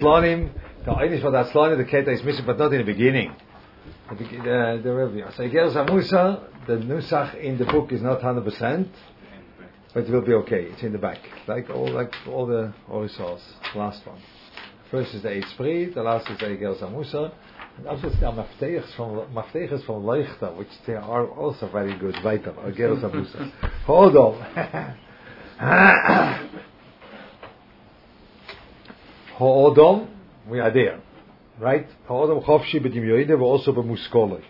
Slonim, the Einish for that Slonim, the Keta is missing, but not in the beginning. There will be. So Egeres Amusa, the Nusach in the book is not 100%, but it will be okay. It's in the back, like all the Orisals. Last one. First is the Eitz Pri, the last is the Egeres Amusa, and also the Mafteches from Leichter, which they are also very good. Weiter, Egeres Amusa. Hold on. Ha'odom, we are there, right? Ha'odom chofshi b'dimyoide v'oso b'muskoloi.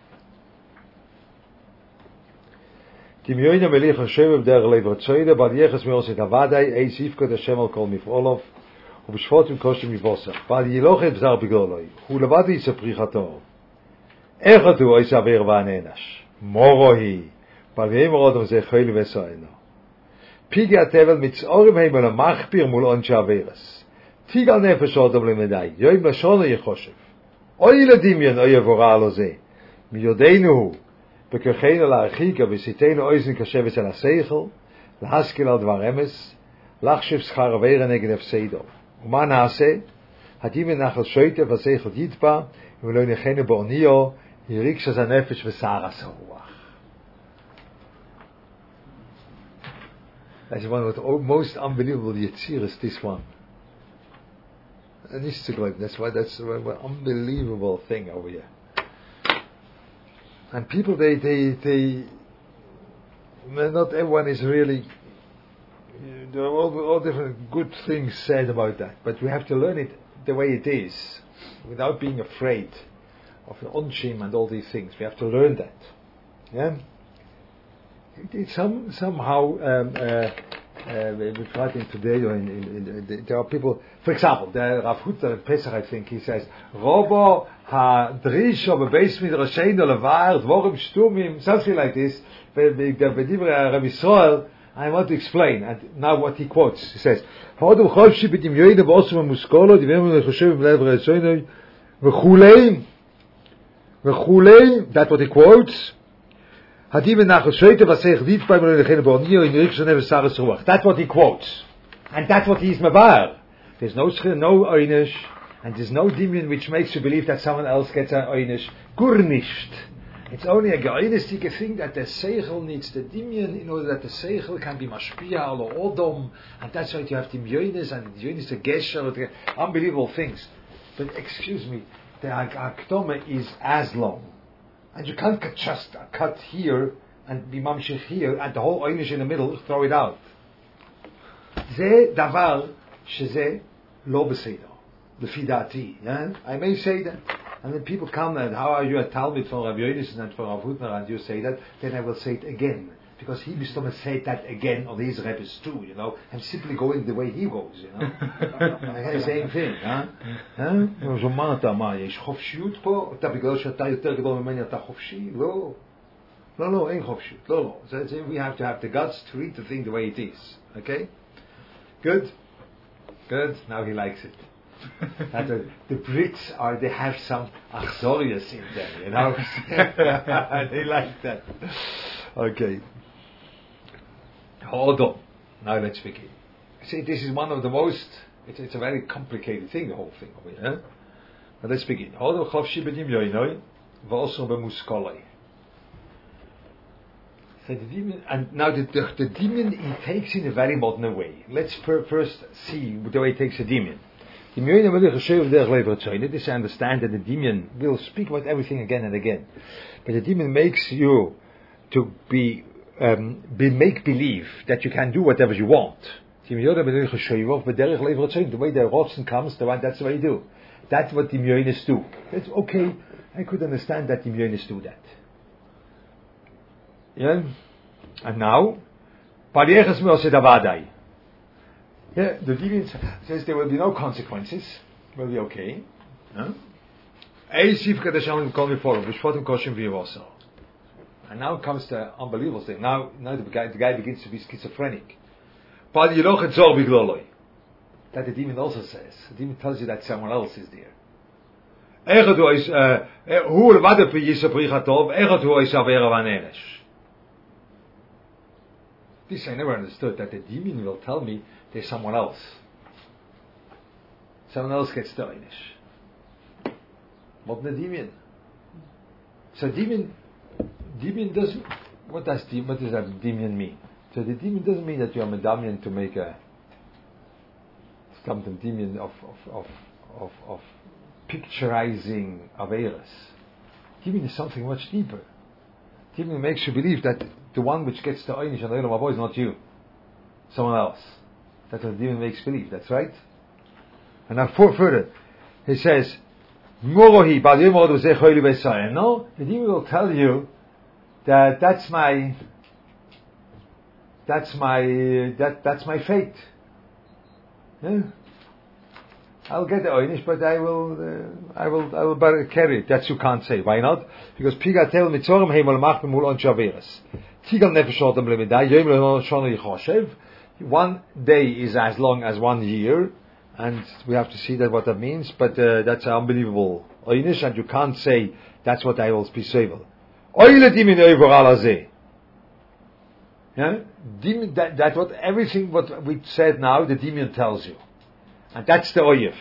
Dimyoide melich ha'shem b'derech lev ratzoide b'al yeches me'oset havadai eis yifkot Hashem al kol mif'olov u'b'shvotim koshim mivosach b'al yilochet b'zar b'goloi hu levadi yisaprichato echad hu ois aver v'anenash morohi b'al v'hem rodom ze choyli v'esoeno pigi atevel mitzorim heim al machpir mul onche averes Tigal nefesh odom lemedai, yoim lashon yechoshev. Oy ledimyon oy yevora lo ze. Mi yodeinu hu, bekercheinu la'achika v'siteinu oizen kasheves el ha'seichel, l'haskil al dvar emes, lachshev schar avera neged efseido. Uma naase, hadimen nachal shoytev ha'seichel yitba, v'lo nechenu bo'niyo, yirikshas ha'nefesh v'saras ha'ruach. That's one of the most unbelievable yetziras, this one. That's an unbelievable thing over here. And people, they not everyone is really, there are all different good things said about that, but we have to learn it the way it is, without being afraid of the onshim and all these things. We have to learn that. Yeah? It's somehow, we're writing today, there are people, for example, the Rav Hutter in Pesach, I think, he says, Robo ha-drisho bebeis midrasheinu levar dvorim shtumim, something like this, b'divrei Rav Yisrael, I want to explain, and now what he quotes, he says, Ha'odom chovshi b'dimyoinu v'osum ha'muskolo, divenu nechoshev b'lev re'etzoinu, v'chulei, that's what he quotes, that's what he quotes. And that's what he is mavar. There's no einish, and there's no dimion which makes you believe that someone else gets an einish. Gur nicht. It's only a geeinistic thing that the seichel needs the dimion in order that the seichel can be mashpia ala odom, and that's why you have the myonis, and the myonis, the gesher, unbelievable things. But excuse me, the akdome is as long. And you can't just cut here and be mamshich here and the whole einish in the middle, throw it out. Ze davar sheze lo beseder. Lefi dati. I may say that. And then people come and, how are you a Talmud from Rabbi Yonis and from Rav Hutner, and you say that, then I will say it again. Because he used to say that again on his rabbis too, I'm simply going the way he goes, the same thing, So מה, יש חופשיות פה? אתה בגלל שאתה יותר גדול ממני אתה חופשי? לא, אין חופשיות, לא. So we have to have the guts to read the thing the way it is, okay? Good, now he likes it. That the Brits they have some achzorius in them, They like that. Okay. Hold on. Now let's begin. See, this is one of the most, it's a very complicated thing, the whole thing over here. But let's begin. Hold on, chofshi b'dimyoinoi, v'oso b'muskoloi. So the demon, and now the demon, he takes in a very modern way. Let's first see the way he takes a demon. This I understand that the demon will speak about everything again and again. But the demon makes you to make believe that you can do whatever you want. The way the Rotzen comes, that's the way you do. That's what the Myonis do. That's okay. I could understand that the Myonis do that. Yeah? And now, the demon says there will be no consequences. Will be okay. And now comes the unbelievable thing. Now the guy begins to be schizophrenic. That the demon also says. The demon tells you that someone else is there. This I never understood, that the demon will tell me there's someone else. someone else gets the einish. What the demon? So demon doesn't. What does that demon mean? So the demon doesn't mean that you are medamian to make a something demon of picturizing Averas. Demon is something much deeper. Demon makes you believe that the one which gets the einish and the Olam Haba is not you, someone else. That's what the demon makes believe. That's right. And now further, he says, "No, the demon will tell you that that's my fate. Yeah? I'll get the einish, but I will carry it. That you can't say. Why not? Because pigatel mitzorim heimol machmul mul on shaveras. Tigal nefeshotem lemeday yom shana yichoshev. One day is as long as 1 year, and we have to see that what that means. But that's unbelievable einish, and you can't say that's what I will be saved. Oile dimin over alazeh. Yeah, that what everything what we said now, the demon tells you. And that's the oyef.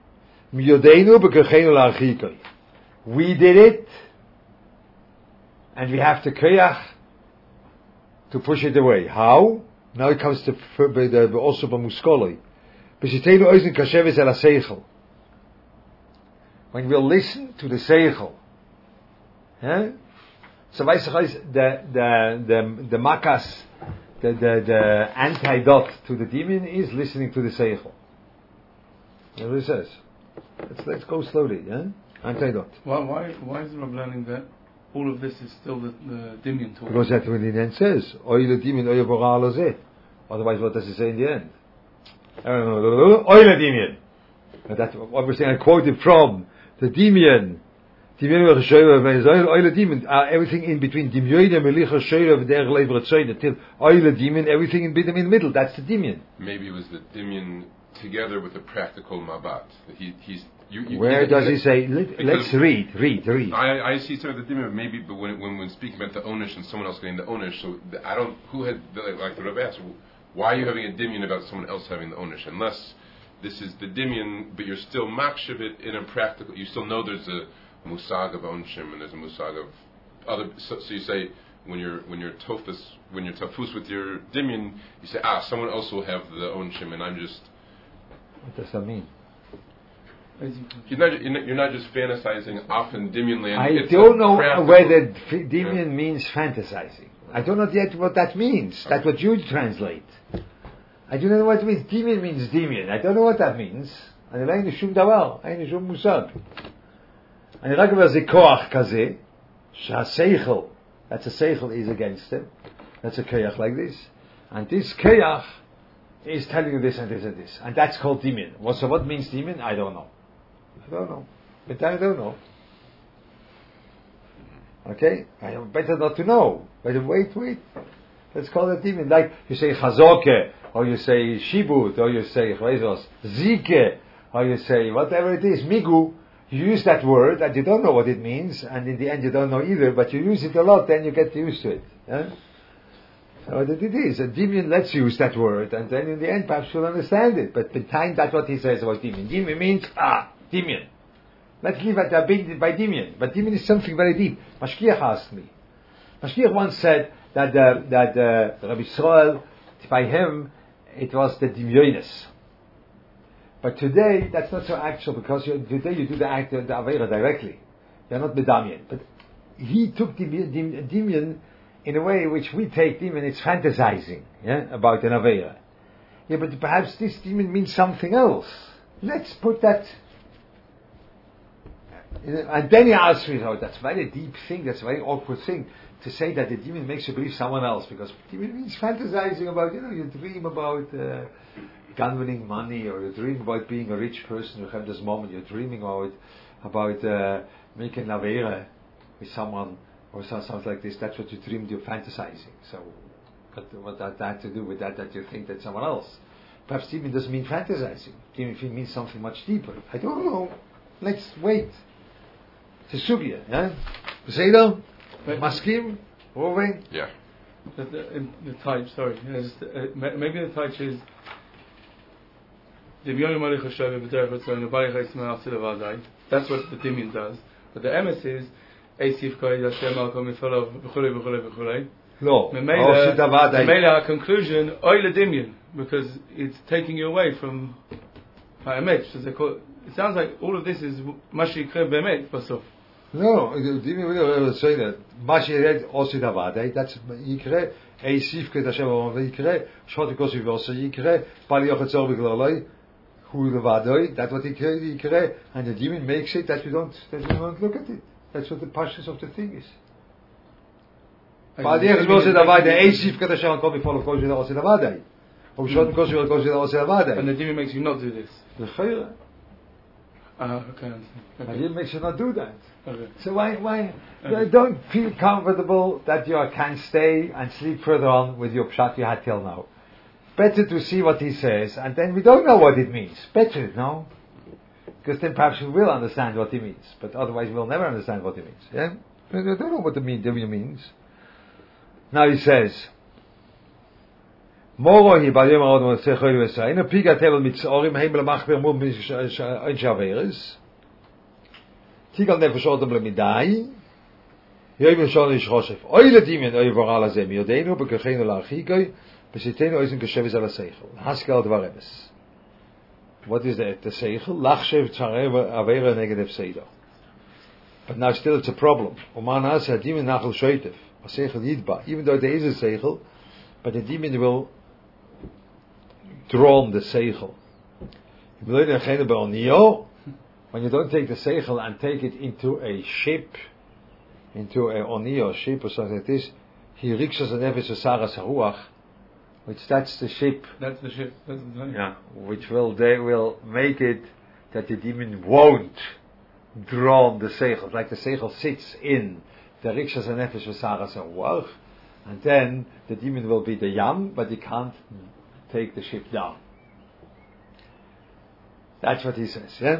We did it, and we have the koyach to push it away. How? Now it comes to also by muskoloi. When we'll listen to the seichel, yeah? So the makas, the antidote to the demon is listening to the seichel. That's what it says. Let's go slowly, yeah? Antidote. Why is the Rav learning that all of this is still the Dimion talk? Because that's what the end says. Oile Dimion, Oile Boral Azeh. Otherwise, what does it say in the end? Oile Dimion. That's obviously I quoted from the Dimion. Oile Dimion. Everything in between. Dimyoide, Melicha, Shoyev, Der Lever, Tzoyde, till Oile Dimion, everything in the middle. That's the Dimion. Maybe it was the Dimion together with the practical mabat. Where does he say? Let's read. I see some of the dimim, maybe, but when speaking about the onish and someone else getting the onish, so I don't. Who had like the Rebbe asked, why are you having a dimion about someone else having the onish? Unless this is the dimion, but you're still makshav it in a practical. You still know there's a musag of onshim and there's a musag of other. So you say when you're tafus with your dimion, you say someone else will have the onshim and I'm just. What does that mean? You're not just fantasizing off in Dimion land. I don't know whether Dimion means fantasizing. I don't know yet what that means. That's what you translate. I do not know what it means. Dimion means Dimion. I don't know what that means. אני לא אין לי שום דבר, אין לי שום מושג. אני רק אומר זה כוח כזה, שהשכל, that's a seichel is against it. That's a koyach like this. And this koyach is telling you this and this and this. And that's called Dimion. So what means Dimion? I don't know. But I don't know. Okay? I am better not to know. But wait. Let's call it Dimion. Like you say Chazoke, or you say Shibut, or you say Zike, or you say whatever it is, Migu. You use that word and you don't know what it means, and in the end you don't know either, but you use it a lot, then you get used to it. Yeah? So what it is, a Dimion lets you use that word, and then in the end perhaps you'll understand it. But in time, that's what he says about Dimion. Dimion means, Dimion. Let's leave it by Dimion. But Dimion is something very deep. Mashkiach asked me. Mashkiach once said that Rabbi Yisrael, by him, it was the Dimyonis. But today, that's not so actual, because today you do the Avera directly. You're not Medamian. But he took Dimion in a way which we take Dimion, it's fantasizing, about an Avera. Yeah, but perhaps this Dimion means something else. Let's put that. And then he asks me, that's a very deep thing, that's a very awkward thing, to say that the Dimion makes you believe someone else, because Dimion means fantasizing about, you dream about gun-winning money, or you dream about being a rich person, you have this moment, you're dreaming about making an Avera with someone, or something like this. That's what you dreamed, you're fantasizing. So, but what that had to do with that you think that's someone else? Perhaps Dimion doesn't mean fantasizing. Dimion means something much deeper. I don't know. Let's wait. It's a sugya, yeah? Beseda? Maskim? Roving? Yeah. The type, sorry. Maybe the type is That's what the Dimyan does. But the emes is Eisif Koi Hashem Al Kol Mifalav B'chulei B'chulei B'chulei. No. Memela our conclusion Oile Dimyan, because it's taking you away from Ha'emet. So it sounds like all of this is Mashi Yikre B'emet Basuf. No, we say that Mashi read Osid Avadai. That's Yikre Eisif Koi Hashem Al Kol Yikre Shot Kosi V'Osa Yikre Pali Yochatzor B'Glaloi. That's what Yikre, and the demon makes it that you don't look at it. That's what the pashtus of the thing is. And the demon makes you not do this. Okay. And it makes you not do that. Okay. So why don't feel comfortable that you can stay and sleep further on with your pshat you had till now. Better to see what he says, and then we don't know what it means. Better, no? Because then perhaps we will understand what he means, but otherwise we'll never understand what he means. Yeah? We don't know what the Dimyan means. Now he says, Morohi b'yom ha'odom tzechoi v'esayim piga tevel mitzorim heim l'machber mum b'shaveres tigal nefesh odom l'midai yoyim shon ish choshef oyle Dimyan oy voral hazeh miyodenu b'kechenu la'archikoi. What is the seichel? Lachshev tzareva avera negative seido. But now still it's a problem. Even though there is a seichel, but the demon will draw on the seichel. When you don't take the seichel and take it into a ship, into a onio ship or something like this, he rikshas a nefesh saras haruach. Which that's the ship. That's the ship. That's the thing. Yeah. They will make it that the demon won't draw on the seichel. Like the seichel sits in the rikshas and nefesh v'saras and ruach, and then the demon will be the yam, but he can't take the ship down. That's what he says. Yeah.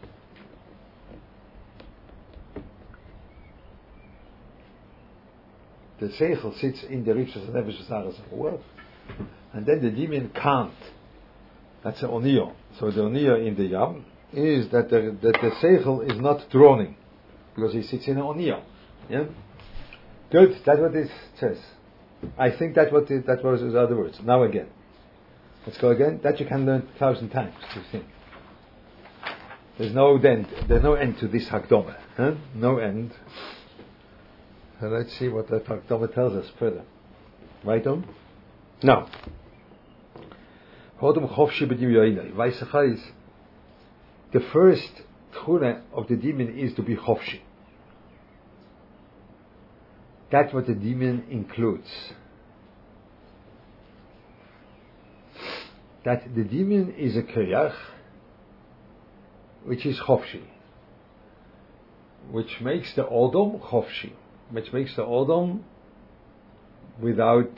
The seichel sits in the rikshas and nefesh v'saras and ruach. And then the demon can't. That's the onio. So the onio in the yam is that the seichel is not droning because he sits in an onio. Yeah. Good. That's what it says. I think that was his other words. Now again. Let's go again. That you can learn 1,000 times. You think. There's no end. There's no end to this hakdama. Huh? No end. So let's see what that hakdama tells us further. Right on. Now, the first tchuna of the demon is to be chofshi. That's what the demon includes. That the demon is a kriyach, which is chofshi, which makes the odom chofshi, which makes the odom without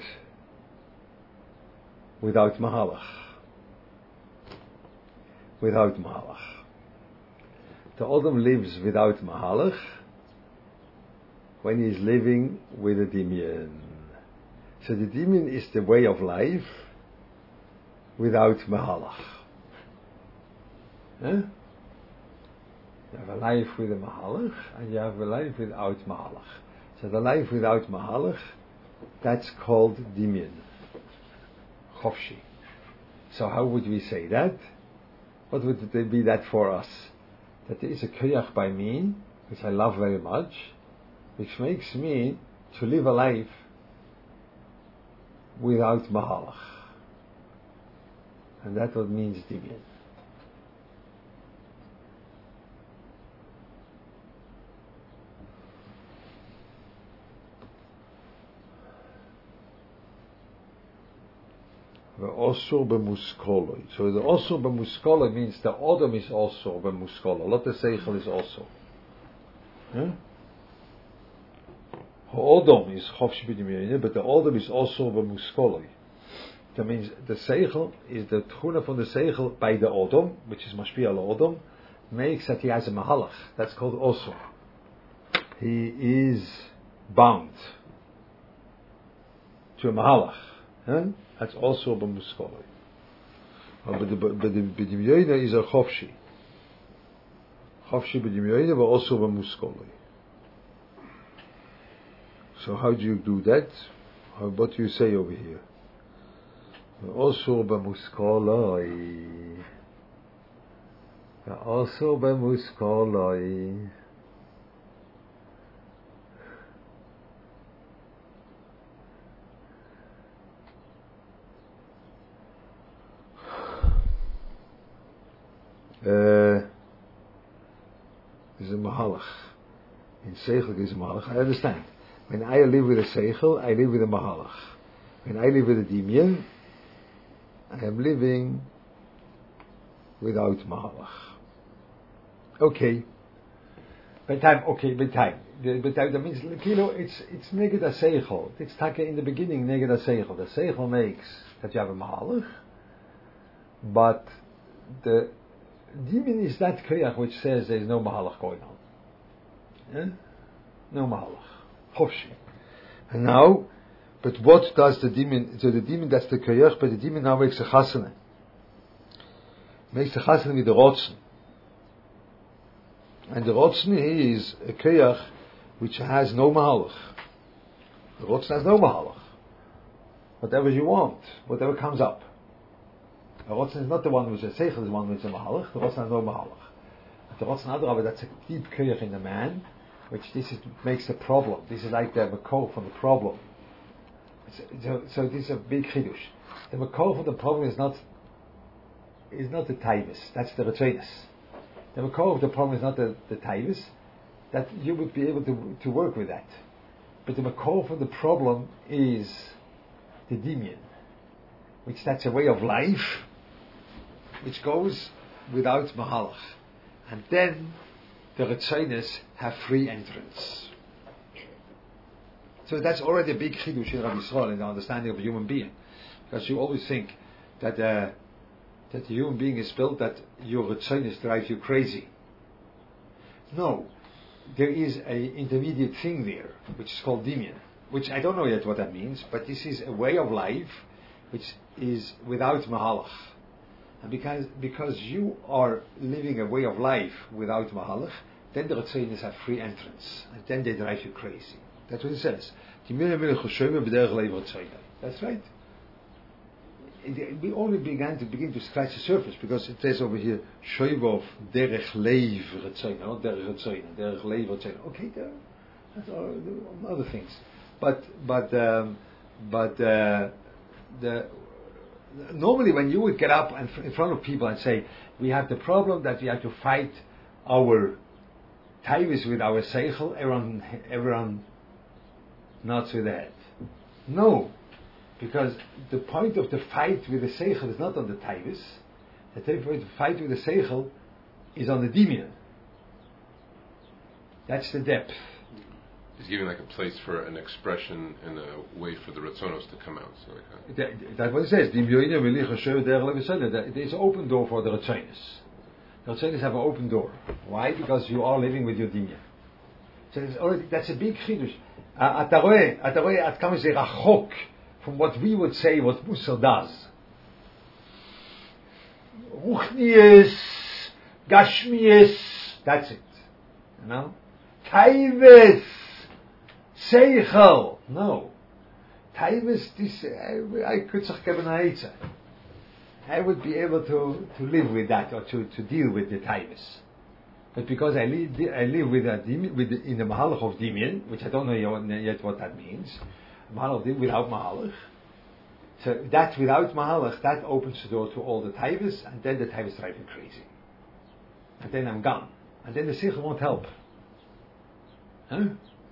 mahalach. Without mahalach. The Odom lives without mahalach when he is living with a demon. So the demon is the way of life without mahalach. Huh? You have a life with a mahalach and you have a life without mahalach. So the life without mahalach, that's called demon. Chofshi. So how would we say that? What would it be that for us? That there is a kriyach by me, which I love very much, which makes me to live a life without mahalach. And that's what means dimyan. So the osur b'muskoloi means the odom is also b'muskoloi. Lot the seichel is also. Odom is chofshi b'dimyon, but the odom is also b'muskoloi. That means the seichel is the tchuna from the seichel by the odom, which is mashpi al odom, makes that he has a mahalach. That's called osur. He is bound to a mahalach. That's also b'muskoloi. but the b'dimyoina is a chofshi. Chofshi b'dimyoina, but also b'muskoloi. So how do you do that? What do you say over here? Also b'muskoloi. Also b'muskoloi. Is a mahalach. In seichel is a mahalach. I understand. When I live with a seichel, I live with a mahalach. When I live with a dimyan, I am living without mahalach. Okay. That means, it's neged a seichel. It's take in the beginning neged a seichel. The seichel makes that you have a mahalach, but the Dimin is that kriyach which says there is no mahalach going on. Yeah? No mahalach. Chofshi. And now, but what does the Dimin, so the Dimin, that's the kriyach, but the Dimin now makes a chasana. Makes the chasana with the rotzen. And the rotzen is a kriyach which has no mahalach. The rotzen has no mahalach. Whatever you want, whatever comes up. The Rotzen is not the one which is Seichel, is the one which is a Mahalach. The Rotzen has no Mahalach. The Rotzen Adrabah, that's a deep kriyach in the man, which makes the problem. This is like the Makor from the problem. So this is a big chidush. The Makor from the problem is not the Taivus. That's the Retzenis. The Makor of the problem is not the Taivus. That you would be able to work with that. But the Makor from the problem is the Dimyan, which that's a way of life which goes without mahalach, and then the Retzenis have free entrance. So that's already a big chidush in Rabbi Yisrael in the understanding of a human being, because you always think that the human being is built that your Retzenis drive you crazy. No, there is a intermediate thing there which is called Dimyan, which I don't know yet what that means, but this is a way of life which is without mahalach. And because you are living a way of life without mahalach, then the Retzenis have free entrance, and then they drive you crazy. That's what it says. That's right. We only begin to scratch the surface, because it says over here, Shoivov derech leiv Retzeina, not derech Retzeina, derech leiv Retzeina. Okay, that's all other things. But normally when you would get up in front of people and say, we have the problem that we have to fight our taivus with our seichel, everyone nods with the head. No, because the point of the fight with the seichel is not on the taivus. The point of the fight with the seichel is on the dimyan. That's the depth. He's giving like a place for an expression and a way for the Ratzonos to come out. So that's what it says. There's an open door for the Ratzonos. The Ratzonos have an open door. Why? Because you are living with your Dinya. So that's a big chidush. At comes rachok from what we would say what Musar does. Ruchnius, Gashmius, that's it. You know? Taivis, Seichel, no. Taivus, this, I could say, I would be able to live with that, or to deal with the Taivus. But because I live with in the Mahalach of Dimyan, which I don't know yet what that means, Mahalach without Mahalach. So that without Mahalach, that opens the door to all the Taivus, and then the Taivus drive me crazy. And then I'm gone. And then the Seichel won't help. Huh?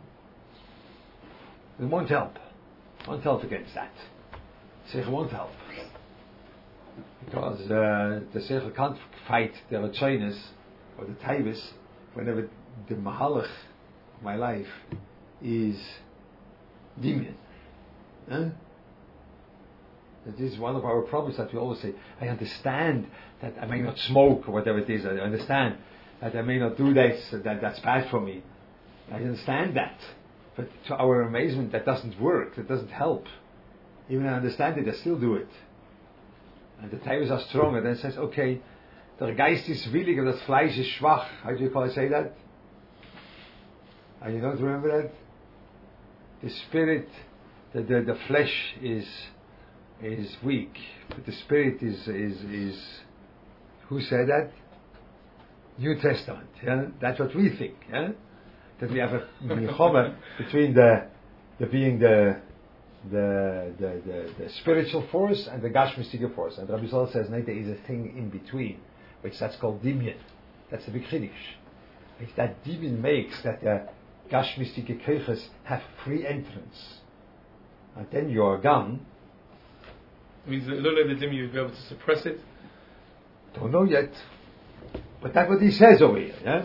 It won't help. Won't help against that. Seichel won't help. Because the Seichel can't fight the Retzonos or the Taivus whenever the Mahalach of my life is Dimyan. Huh? That is one of our problems, that we always say, I understand that I may not smoke or whatever it is, I understand that I may not do this, that's bad for me. I understand that. But to our amazement, that doesn't work, that doesn't help. Even I understand it, I still do it. and the tables are stronger, then it says, okay, der Geist ist willig, aber das Fleisch ist schwach. How do you say that? And you don't remember that? The spirit, the flesh is weak, but the spirit is who said that? New Testament. Yeah? That's what we think. Yeah? That we have a milchama between the spiritual force and the gashmistige force. And Rabbi Yisrael says, no, there is a thing in between, which that's called dimyan. That's the big chiddush. That dimyan makes that the gashmistige keiches have free entrance, and then you are gone. It means that a little of the dimyan you'd be able to suppress it. Don't know yet, but that's what he says over here. Yeah.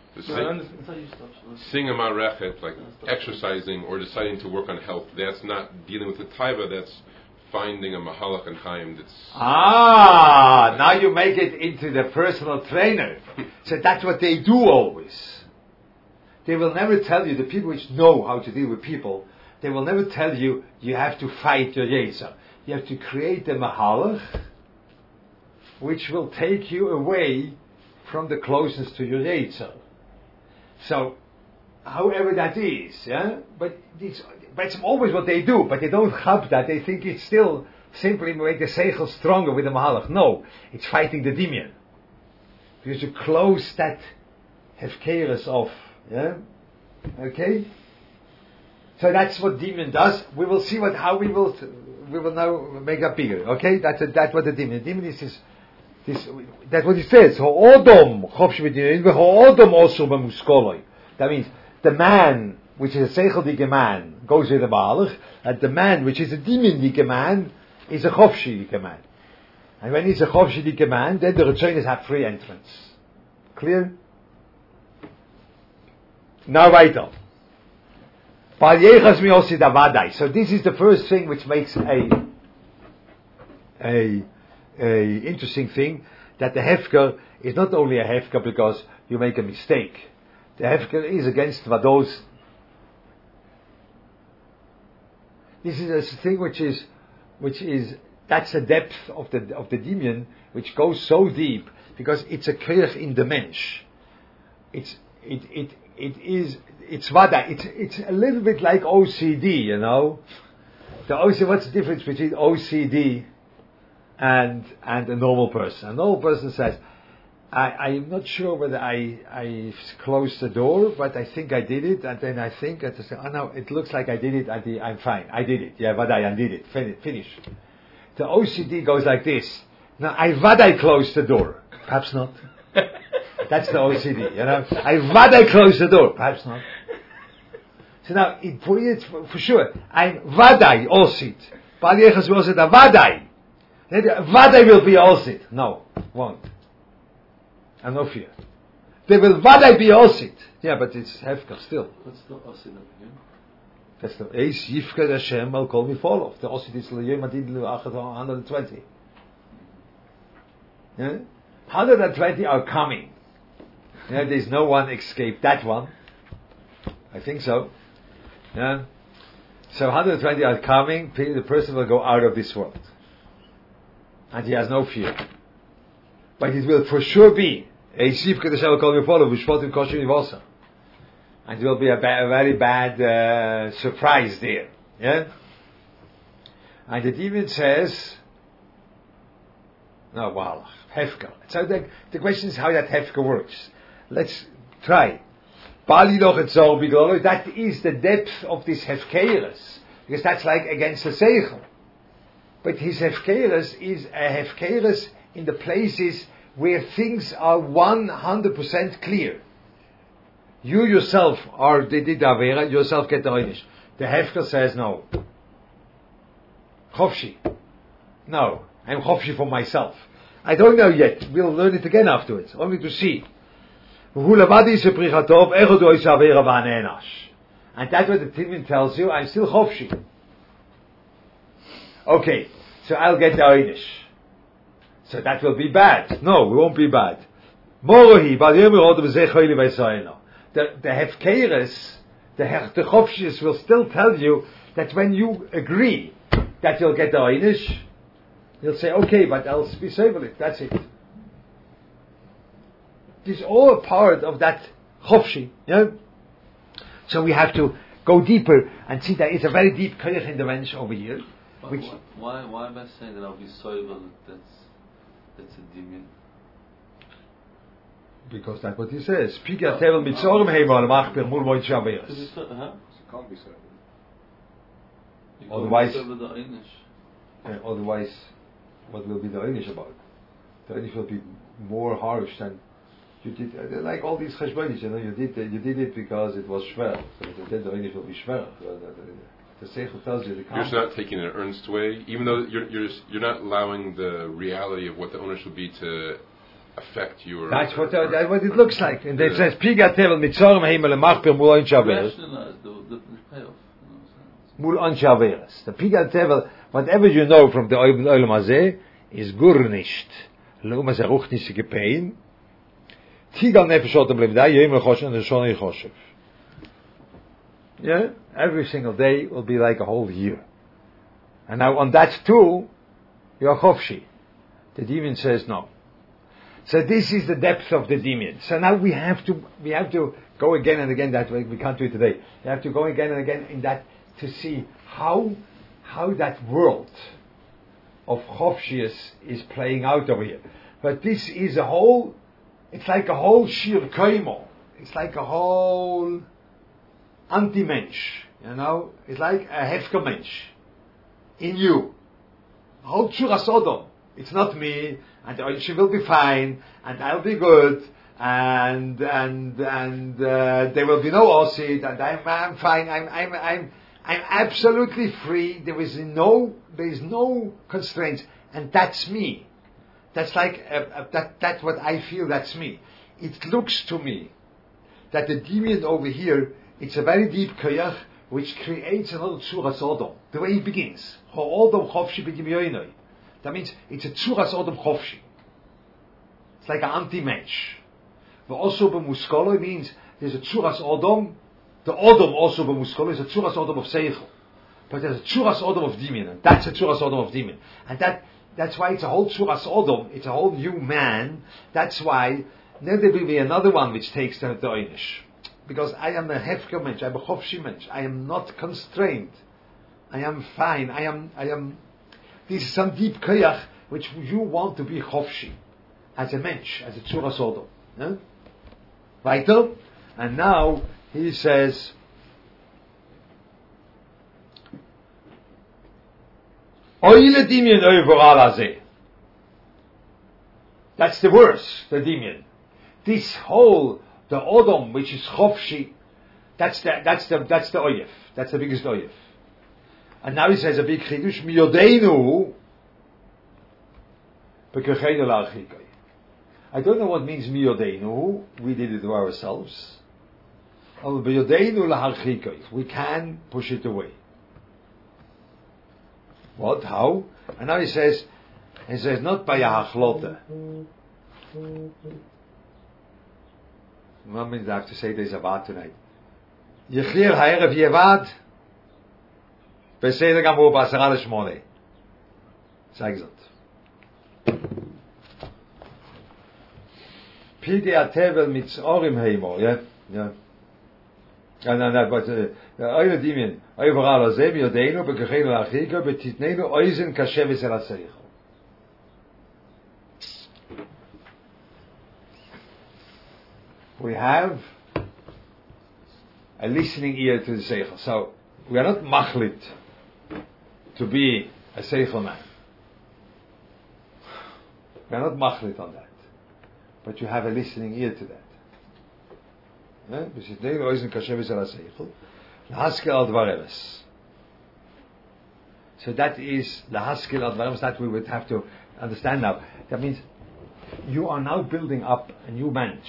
Sing a marechet, like exercising or deciding to work on health, that's not dealing with the taiva, that's finding a mahalach and chaim. That's now you make it into the personal trainer. So that's what they do always. They will never tell you, the people which know how to deal with people, they will never tell you, you have to fight your yetzer. You have to create a mahalach which will take you away from the closeness to your yetzer. So, however that is, yeah, but it's always what they do, but they don't have that. They think it's still simply make the seichel stronger with the mahalach. No, it's fighting the dimyan. Because you close that hefkeres off, yeah, okay. So that's what dimyan does. We will see how we will now make that bigger, okay. That's what the dimyan. Dimyan is that's what he says. That means the man which is a seicheldike man goes with the mahalach, and the man which is a dimyendike man is a chofshidike man. And when he's a chofshidike man, then the Ritzonos have free entrance. Clear? Now weiter. So this is the first thing which makes a interesting thing, that the hefker is not only a hefker because you make a mistake. The hefker is against vados. This is a thing which is that's the depth of the dimyan, which goes so deep because it's a kirch in the mensch. It's vada. It's a little bit like OCD, you know. What's the difference between OCD and a normal person? A normal person says, I'm not sure whether I closed the door, but I think I did it, and then I think, and I say, oh no, it looks like I did it, I'm fine, I did it, yeah, I did it, finish. The OCD goes like this, now I closed the door, perhaps not. That's the OCD, you know, I closed the door, perhaps not. So now, for sure, I'm Vadai Osit, Bal Yechas will say that Vadai will be Osit, no, won't. And no fear. They will Vadai be Osit. Yeah, but it's Hefker still. What's the Osit again? That's the Eis Yifker Hashem Al Kol Mifolov. The Osit is L'Yom Adid L'Achat 120. Yeah? 120 are coming. Yeah, there's no one escaped that one. I think so. Yeah. So 120 are coming. The person will go out of this world. And he has no fear. But it will for sure be and it will be a very bad surprise there. Yeah? And the demon says, no, well, Hefker. So the question is how that Hefker works. Let's try. That is the depth of this Hefkeres. Because that's like against the Seichel. But his Hefkeres is a Hefkeres in the places where things are 100% clear. You yourself are the Avera, yourself get the Einish. The Hefker says no. Chofshi. No, I'm Chofshi for myself. I don't know yet. We'll learn it again afterwards. Only to see. And that's what the Tilman tells you. I'm still Chofshi. Okay, so I'll get the Einish. So that will be bad. No, we won't be bad. The Hefkeres, the Chofshis will still tell you that when you agree that you'll get the Einish, He'll say, okay, but I'll be soivel it. That's it. This is all a part of that chofshi. So we have to go deeper and see that it's a very deep koyach in the mensch over here. Why am I saying that I'll be soivel? That's a demon. Because that's what he says. Piga tevel mitzorim heimal machper mul moed shaveres. It can't be said. Otherwise, what will be the einish about? The einish will be more harsh than you did. Like all these cheshbonis, you did it because it was shver. So then the einish will be shver. The seichel tells you you're just not taking it in an earnest way, even though you're not allowing the reality of what the ownership will be to affect your. That's what it looks like. And it says Piga tevel mitzorim heimal machper mul moed shaveres. The payoff. Mul on shaveres. The Piga tevel, whatever you know from the Olam Hazeh, is gurnisht. Lo ma zeruch nishe gepein. Tigal nefeshot blevda yom lechosh and shon yechoshev. Yeah, every single day will be like a whole year. And now on that too, you're chofshi. The demon says no. So this is the depth of the demon. So now we have to go again and again that way. We can't do it today. We have to go again and again in that to see how that world of chofshius is playing out over here. But this is it's like a whole shir koimo. It's like a whole anti-mensch. It's like a hefker mensch in you. A whole Tzuras Odom. It's not me, and she will be fine, and I'll be good, and there will be no osid, and I'm fine. I'm absolutely free. There is no constraints, and that's me. That's like that's what I feel. That's me. It looks to me that the demon over here, it's a very deep koyach which creates another Tzuras Odom. The way it begins, Ha'odom chofshi b'dimyoinoi. That means it's a Tzuras Odom chofshi. It's like an anti-mensch. But also b'muskolo means there's a Tzuras Odom. The Odom also b'muskolo is a Tzuras Odom of Seichel. But there's a Tzuras Odom of demon, and that's a Tzuras Odom of demon. And that's why it's a whole Tzuras Odom. It's a whole new man. That's why then there will be another one which takes the Einish. Because I am a hefker mensch, I am a chofshi mensch. I am not constrained. I am fine. I am. This is some deep koyach which you want to be chofshi as a mensch, as a Tzuras Odom. Weiter, and now he says, Oile Dimion overall hazeh. That's the worst, the Dimion. This whole, the Odom, which is chofshi, that's the oyef. That's the biggest oyef. And now he says a big chidush, miyodeinu, b'kecheinu la'archikai. I don't know what means miyodeinu. We did it to ourselves. B'yodeinu la'archikai. We can push it away. What? How? And now he says not by a hachlote. One minute I have to say there's a vat tonight. Yechir ha'erev yevad, beseder gamur b'asara l'shmoneh. Sag zot. Pidi atevel mitzorim heimo, yeah. No, but oile dimin, overal hazeh miyodeinu b'kecheinu la'achika b'titneinu oizen kasheves el ha'seichel. We have a listening ear to the seichel. So we are not machlit to be a seichel man. We are not machlit on that, but you have a listening ear to that. So that is the haskel al dvaremes that we would have to understand now. That means you are now building up a new mensch,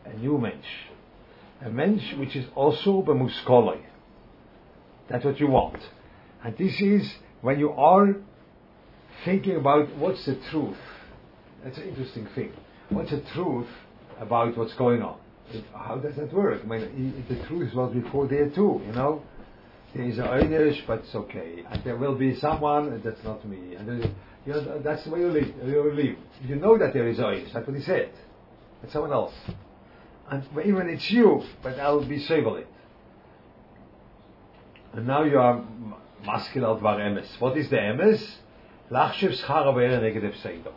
a mensch which is also b'muskoloi. That's what you want, and this is when you are thinking about what's the truth. That's an interesting thing. What's the truth about what's going on? How does that work? I mean, the truth was before there too, There is an einish, but it's okay. And there will be someone, that's not me. And that's the way you live. You know that there is einish, that's what he said. It's someone else. And even it's you, but I'll be stable it. And now you are maskil al dvar emes. What is the emes? Lachshiv schar avera neged efseido.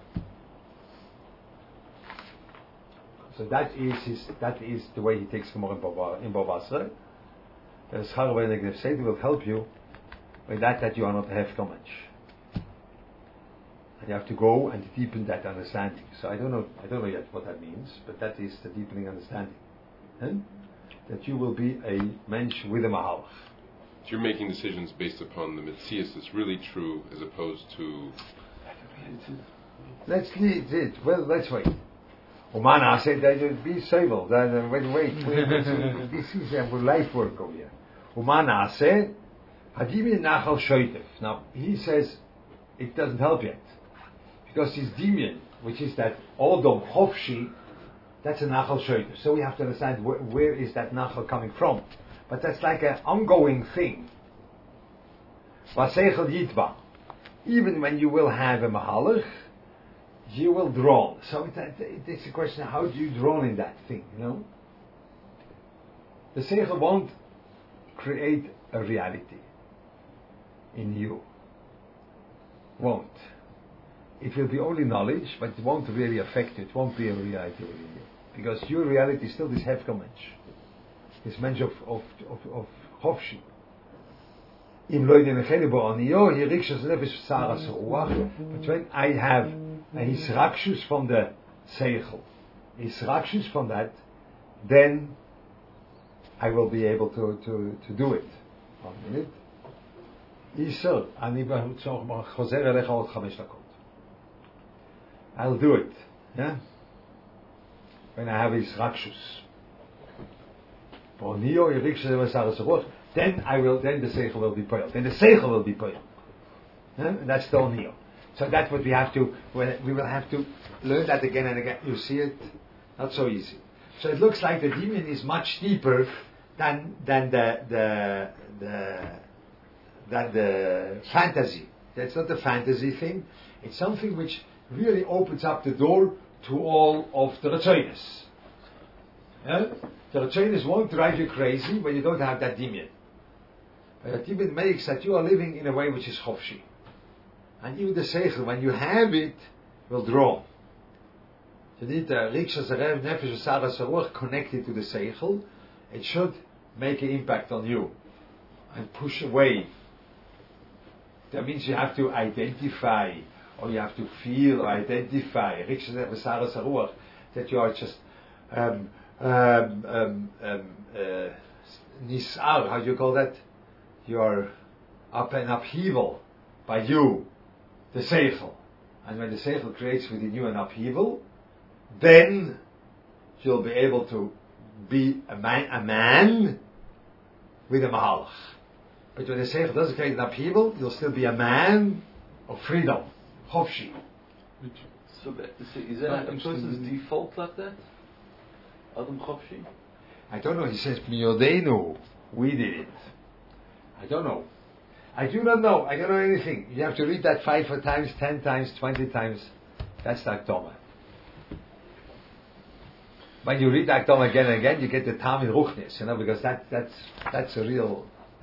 So that is the way he takes Gemara in Bavasra. The schar avera neged efseido will help you with that you are not hefka mensch. And you have to go and deepen that understanding. So I don't know yet what that means, but that is the deepening understanding. That you will be a mensch with a mahalach. So you're making decisions based upon the Metzias that's really true, as opposed to... Let's leave it. Well, let's wait. Umana said that it would be stable. Wait. This is a life work over here. Umana said, Hadimi nachal shoitev. Now, he says, it doesn't help yet. Because his dimion, which is that Odom Chofshi, that's a Nachal Shoitev. So we have to understand where is that Nachal coming from. But that's like an ongoing thing. Vaseichel Yitba. Even when you will have a Mahalach, you will draw. So it's a question of how do you draw in that thing, you know? The Seichel won't create a reality in you. Won't. It will be only knowledge, but it won't really affect you. It won't be a reality within you. Because your reality is still this hefka mensch. This mensch of chofshi. But when I have a hisrakshus from the seichel, hisrakshus from that, then I will be able to do it. 1 minute. I'll do it. Yeah? When I have his rakshus. Then the seichel will be poil. Then the seichel will be poil. Yeah? That's the onio. So that's what we have to, we will have to learn that again and again. You see it? Not so easy. So it looks like the demon is much deeper than the fantasy. That's not the fantasy thing. It's something which really opens up the door to all of the Ratzonis. Yeah? The Ratzonis won't drive you crazy when you don't have that Dimion. But the Dimion makes that you are living in a way which is Chofshi. And even the Seichel, when you have it, will draw. You need the Riksha Zarev Nefesh Sara Saruach connected to the Seichel. It should make an impact on you and push away. That means you have to identify, or you have to feel or identify that you are just nisar, how do you call that? You are up and upheaval by you, the seichel. And when the seichel creates within you an upheaval, then you'll be able to be a man with a mahalach. But when the seichel doesn't create an upheaval, you'll still be a man of freedom. Chofshi. So is that a person's default like that? Adam Chofshi? I don't know. He says, Miyodenu. We did it. I don't know. I do not know. I don't know anything. You have to read that 5 times, 10 times, 20 times. That's the Akdoma. When you read the Akdoma again and again, you get the Tam in Ruchnis, because that's a real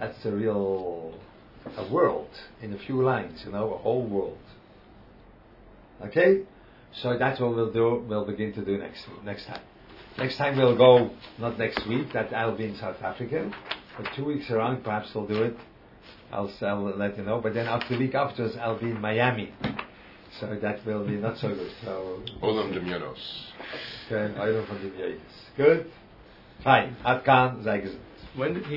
a world in a few lines, a whole world. Okay? So that's what we'll do. We'll begin to do next time. Next time we'll go, not next week, that I'll be in South Africa, but 2 weeks around, perhaps we'll do it. I'll let you know. But then after the week afterwards, I'll be in Miami. So that will be not so good. So Olam Demyanos. Olam von Demyanos. Good? Fine. Adkan, sei gesund. When did he